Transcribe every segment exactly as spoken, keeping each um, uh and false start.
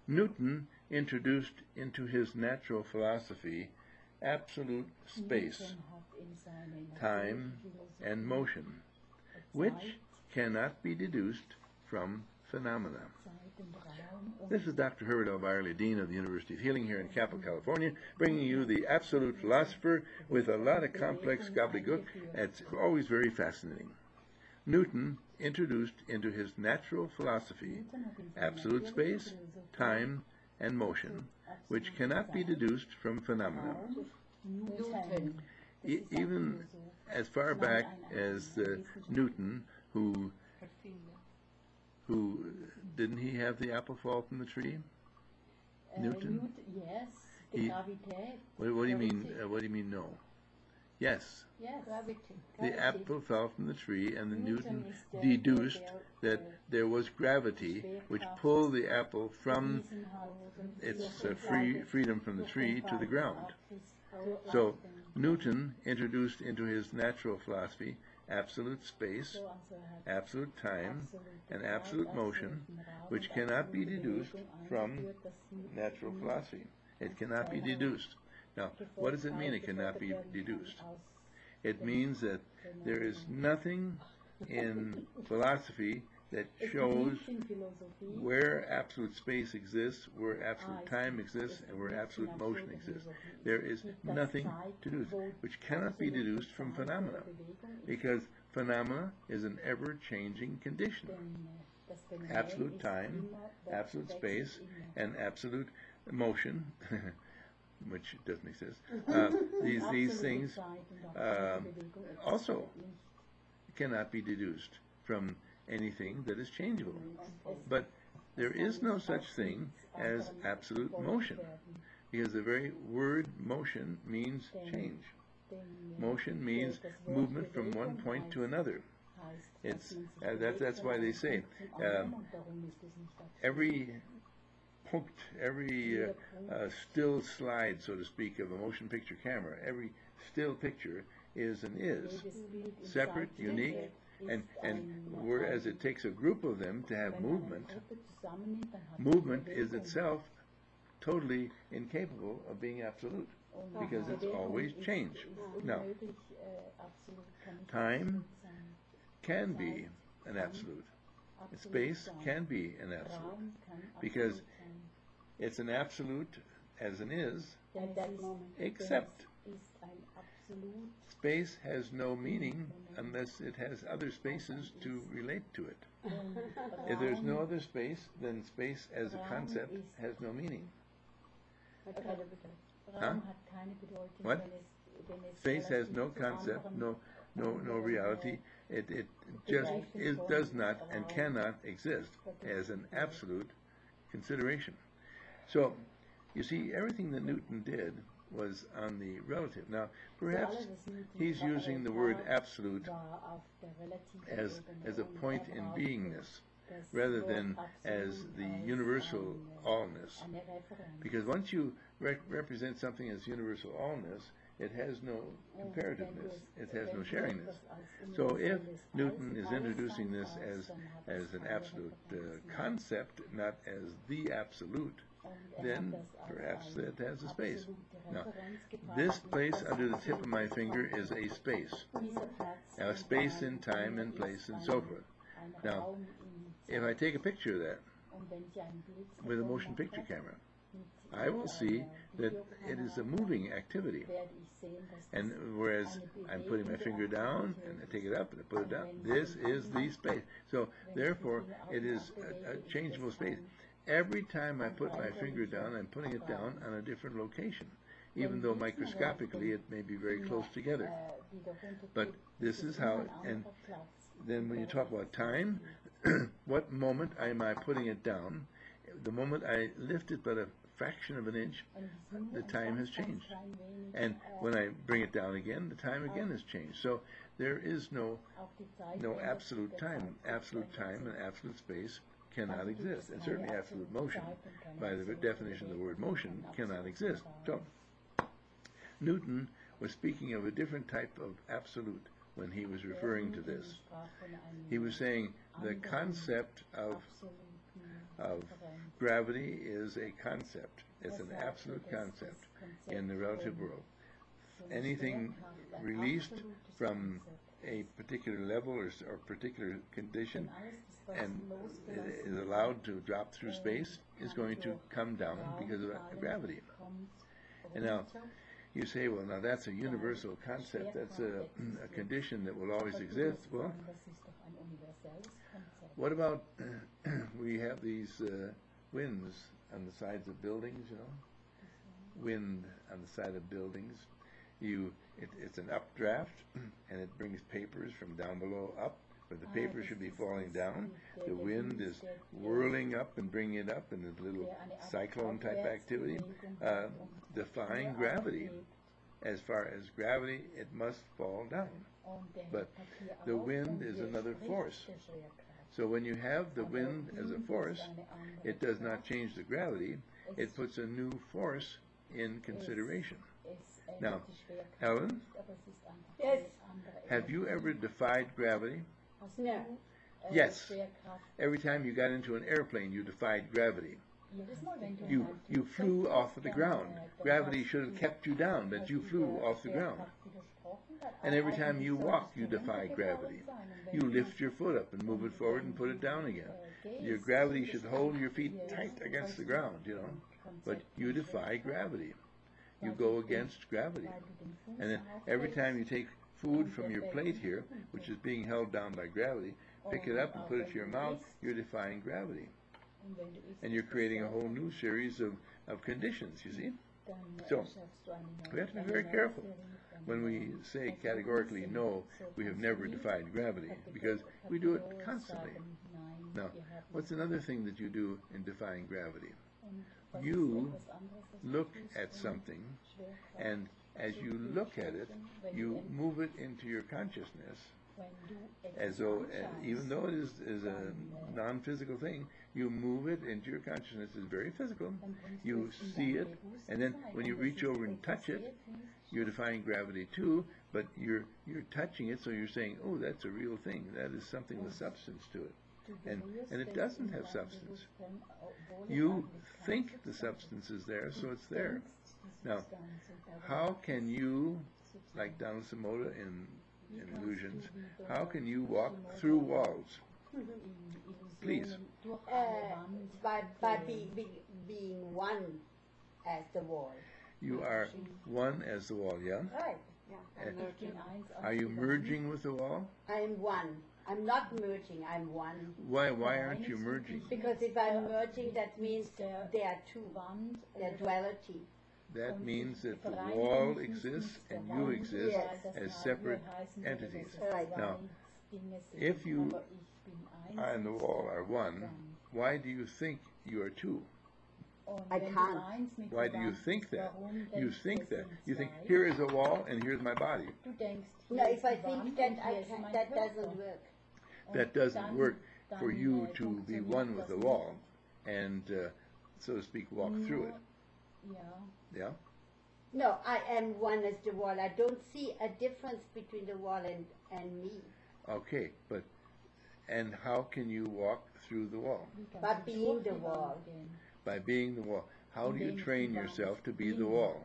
Newton introduced into his natural philosophy absolute space, time, and motion, which cannot be deduced from phenomena. This is Doctor Herbert L. Byerly, Dean of the University of Healing here in Capitol, California, bringing you the absolute philosopher with a lot of complex gobbledygook. It's always very fascinating. Newton introduced into his natural philosophy absolute space, time, and motion, which cannot be deduced from phenomena. E even as far back as uh, Newton, who who didn't he have the apple fall from the tree? Uh, Newton. Yes. He, what, what do you mean? Uh, what do you mean? No. Yes. Yes. Gravity. The apple fell from the tree, and the Newton deduced that there was gravity which pulled the apple from its uh, free freedom from the tree to the ground. So Newton introduced into his natural philosophy absolute space, absolute time, and absolute motion, which cannot be deduced from natural philosophy. It cannot be deduced. Now, what does it mean it cannot be deduced? It means that there is nothing in philosophy that shows where absolute space exists, where absolute time exists, and where absolute motion exists. There is nothing to deduce, which cannot be deduced from phenomena, because phenomena is an ever-changing condition. Absolute time, absolute space, and absolute motion, which doesn't exist. Uh, these these things uh, also cannot be deduced from anything that is changeable. But there is no such thing as absolute motion, because the very word motion means change. Motion means movement from one point to another. It's uh, that, that's why they say um, every hooked, every uh, uh, still slide, so to speak, of a motion picture camera, every still picture is and is separate, unique, and and whereas it takes a group of them to have movement, movement is itself totally incapable of being absolute, because it's always change. Now, time can be an absolute. Space can be an absolute, because it's an absolute as an is, except space has no meaning unless it has other spaces to relate to it. If there's no other space, then space as a concept has no meaning. Huh? What? Space has no concept, no no no reality. It it just is, does not and cannot exist as an absolute consideration. So, you see, everything that Newton did was on the relative. Now, perhaps he's using the word absolute as as a point in beingness, rather than as the universal allness. Because once you re represent something as universal allness, it has no comparativeness, it has no sharingness. So if Newton is introducing this as, as an absolute uh, concept, not as the absolute, then perhaps it has a space. Now, this place under the tip of my finger is a space. Now, space in time and place and so forth. Now, if I take a picture of that with a motion picture camera, I will see that it is a moving activity. And whereas I'm putting my finger down and I take it up and I put it down, this is the space. So therefore, it is a, a changeable space. Every time I put my finger down, I'm putting it down on a different location, even though microscopically it may be very close together. But this is how, and then when you talk about time, what moment am I putting it down? The moment I lift it but a fraction of an inch, the time has changed. And when I bring it down again, the time again has changed. So there is no no absolute time. Absolute time and absolute space cannot exist. And certainly absolute motion, by the definition of the word motion, cannot exist. So Newton was speaking of a different type of absolute when he was referring to this. He was saying the concept of of gravity is a concept. It's an absolute concept in the relative world. Anything released from a particular level or, or particular condition and is allowed to drop through space is going to come down because of gravity. And now, you say, well, now that's a universal concept. That's a, a condition that will always exist. Well, what about we have these uh, winds on the sides of buildings, you know? Wind on the side of buildings. You, it, it's an updraft, and it brings papers from down below up, but the paper should be falling down. The wind is whirling up and bringing it up in a little cyclone-type activity, uh, defying gravity. As far as gravity, it must fall down. But the wind is another force. So when you have the wind as a force, it does not change the gravity. It puts a new force in consideration. Now, Ellen, Yes. have you ever defied gravity? No. Yes. Every time you got into an airplane, you defied gravity. You, you flew off of the ground. Gravity should have kept you down, but you flew off the ground. And every time you walk, you defy gravity. You lift your foot up and move it forward and put it down again. Your gravity should hold your feet tight against the ground, you know. But you defy gravity. You go against gravity. And then every time you take food from your plate here, which is being held down by gravity, pick it up and put it to your mouth, you're defying gravity. And you're creating a whole new series of, of conditions, you see. So, we have to be very careful when we say categorically, no, we have never defied gravity, because we do it constantly. Now, what's another thing that you do in defying gravity? You look at something, and as you look at it, you move it into your consciousness, as though, uh, even though it is, is a non-physical thing, you move it into your consciousness. It's very physical. You see it, and then when you reach over and touch it, you're defying gravity too, but you're you're touching it, so you're saying, oh, that's a real thing. That is something with substance to it. And, and it doesn't have substance. You think the substance is there, so it's there. Now, how can you, like Donald Samoda in, in Illusions, how can you walk through walls? Please. Uh, by by be, be, being one as the wall. You are one as the wall, yeah? Right. Yeah. Uh, are you merging with the wall? I am one. I'm not merging, I'm one. Why why aren't you merging? Because if I'm merging, that means there are two. They're duality. That means that the wall exists and you exist Yes. as separate entities. Right. Now, if you and the wall are one, why do you think you are two? I can't. Why do you think that? You think that. You think, here is a wall and here's my body. No, if I think that, I can, that doesn't work. That doesn't work for you to be one with the wall and, uh, so to speak, walk through it. Yeah? No, I am one as the wall. I don't see a difference between the wall and, and me. Okay, but, and how can you walk through the wall? By being the wall. By being the wall. How do you train yourself to be the wall?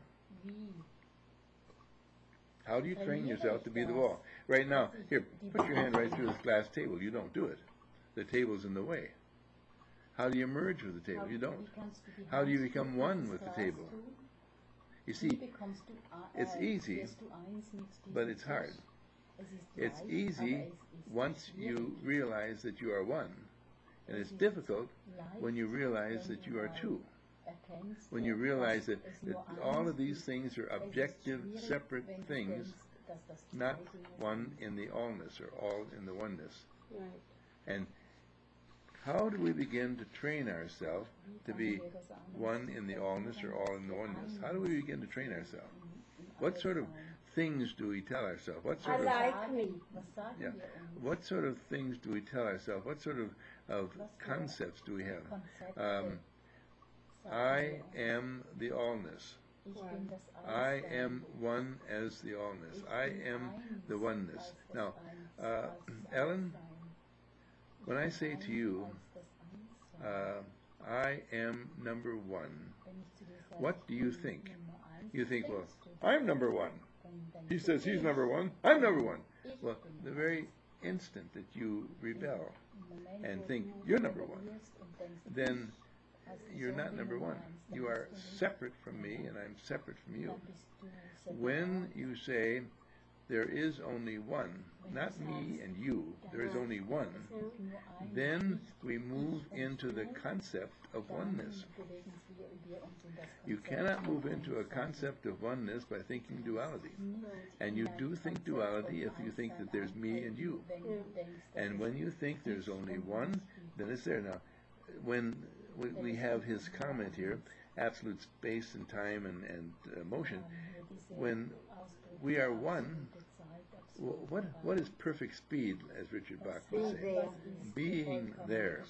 How do you train yourself to be the wall? Right now, here, put your hand right through this glass table. You don't do it. The table's in the way. How do you merge with the table? You don't. How do you become one with the table? You see, it's easy, but it's hard. It's easy once you realize that you are one, and it's difficult when you realize that you are two. When you realize that, that all of these things are objective, separate things, not one in the allness or all in the oneness. Right. And how do we begin to train ourselves to be one in the allness or all in the oneness? How do we begin to train ourselves? What sort of things do we tell ourselves? What sort I of like me. yeah? What sort of things do we tell ourselves? What sort of, of concepts do we have? Um, I am the allness. I am one as the allness. I am the oneness. Now, uh, Ellen, when I say to you, uh, I am number one. What do you think? You think, well, I'm number one. He says he's number one. I'm number one. Well, the very instant that you rebel and think you're number one, then you're not number one. You are separate from me, and I'm separate from you. When you say there is only one, not me and you, there is only one, then we move into the concept of oneness. You cannot move into a concept of oneness by thinking duality. And you do think duality if you think that there's me and you. And when you think there's only one, then it's there. Now, when we, we have his comment here, absolute space and time and, and uh, motion, when we are one, what what is perfect speed, as Richard Bach would say? Being there.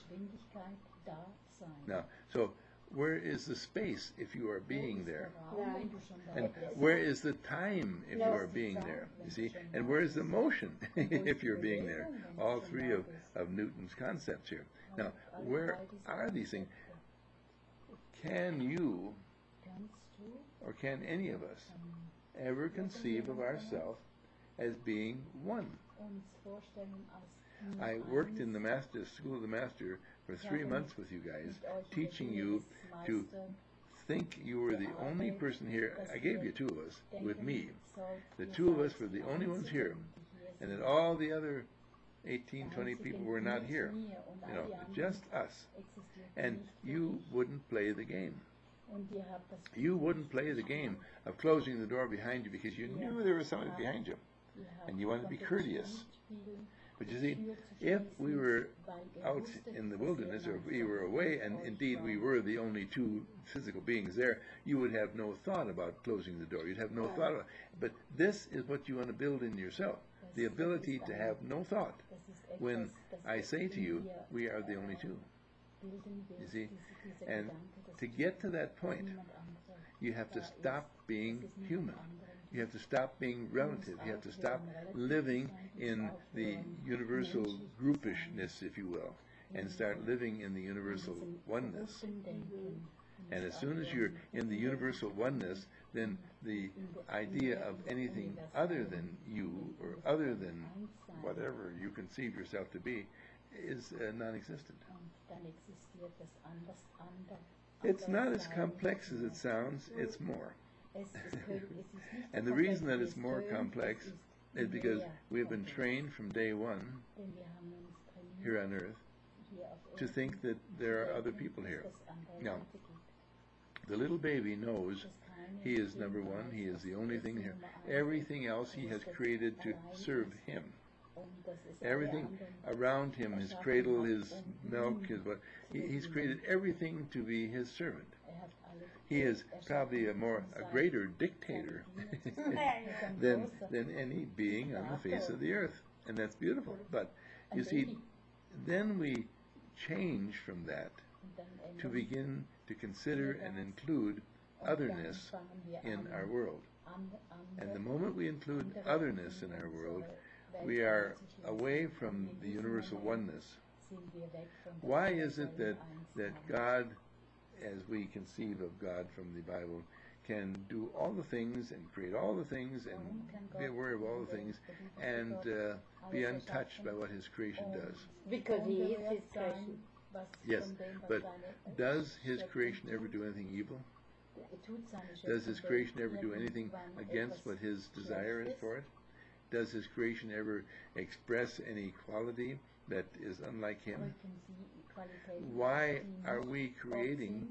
Now, so where is the space if you are being there? And where is the time if you are being there? You see? And where is the motion if you're being there? All three of, of Newton's concepts here. Now, where are these things? Can you, or can any of us, ever conceive of ourselves as being one? I worked in the master school of the master for three months with you guys, teaching you to think you were the only person here. I gave you two of us with me. The two of us were the only ones here, and that all the other eighteen, twenty people were not here. You know, just us. And you wouldn't play the game. You wouldn't play the game of closing the door behind you because you knew there was somebody behind you, and you wanted to be courteous. But you see, if we were out in the wilderness, or if we were away, and indeed we were the only two physical beings there, you would have no thought about closing the door. You'd have no thought about it. But this is what you want to build in yourself, the ability to have no thought. When I say to you, we are the only two. You see? And to get to that point, you have to stop being human. You have to stop being relative. You have to stop living in the universal groupishness, if you will, and start living in the universal oneness. And as soon as you're in the universal oneness, then the idea of anything other than you, or other than whatever you conceive yourself to be, is uh, non-existent. It's not as complex as it sounds, it's more. And the reason that it's more complex is because we have been trained from day one here on earth to think that there are other people here. Now, the little baby knows he is number one, he is the only thing here. Everything else he has created to serve him. Everything around him, his cradle, his milk, his what, he, he's created everything to be his servant. He is probably a more, a greater dictator than, than any being on the face of the earth. And that's beautiful. But, you see, then we change from that to begin to consider and include otherness in our world. And the moment we include otherness in our world, we are away from the universal oneness. Why is it that, that God, as we conceive of God from the Bible, can do all the things and create all the things and be aware of all the things and uh, be untouched by what his creation does? Because he is his creation. Yes, but does his creation ever do anything evil? Does his creation ever do anything against what his desire is for it? Does his creation ever express any quality that is unlike him? Why are we creating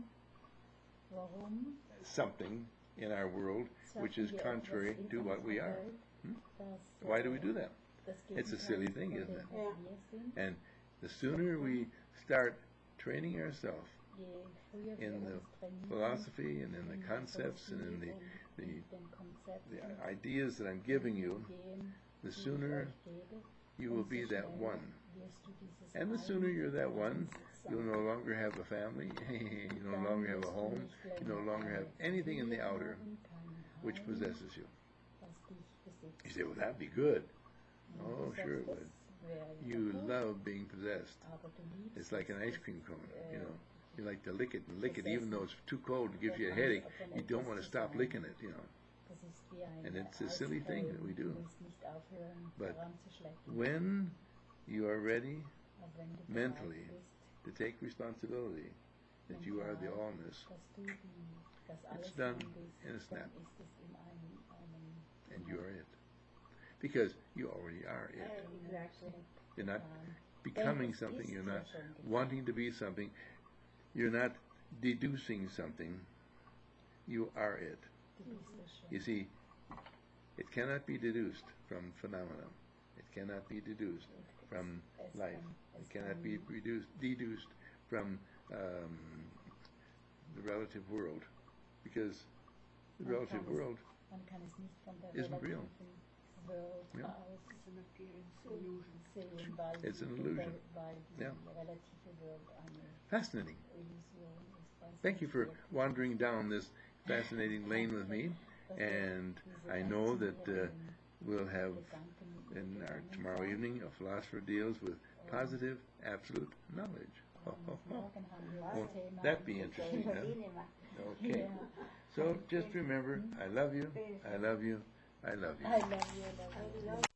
something in our world which is contrary to what we are? Hmm? Why do we do that? It's a silly thing, isn't it? Yeah. And the sooner we start training ourselves in the philosophy and in the concepts and in the, the, the ideas that I'm giving you, the sooner you will be that one. And the sooner you're that one, you'll no longer have a family, you no longer have a home, you no longer have anything in the outer which possesses you. You say, well, that'd be good. Oh, sure it would. You love being possessed. It's like an ice cream cone, you know. You like to lick it and lick it, even though it's too cold and gives you a headache. You don't want to stop licking it, you know. And it's a silly thing that we do. But when you are ready mentally to take responsibility that you are the allness, it's done in a snap. And you are it. Because you already are it. You're not becoming something. You're not wanting to be something. You're not deducing something. You are it. You see, it cannot be deduced from phenomena. It cannot be deduced from life. It cannot be reduced, deduced from um, the relative world, because the relative world isn't real. Yeah. It's an illusion. Yeah. Fascinating. Thank you for wandering down this fascinating lane with me, and I know that uh, we'll have in our tomorrow evening a philosopher deals with positive absolute knowledge. Oh, oh, oh. Won't that be interesting, huh? Okay. So just remember, I love you, I love you, I love you. I love you. I love you.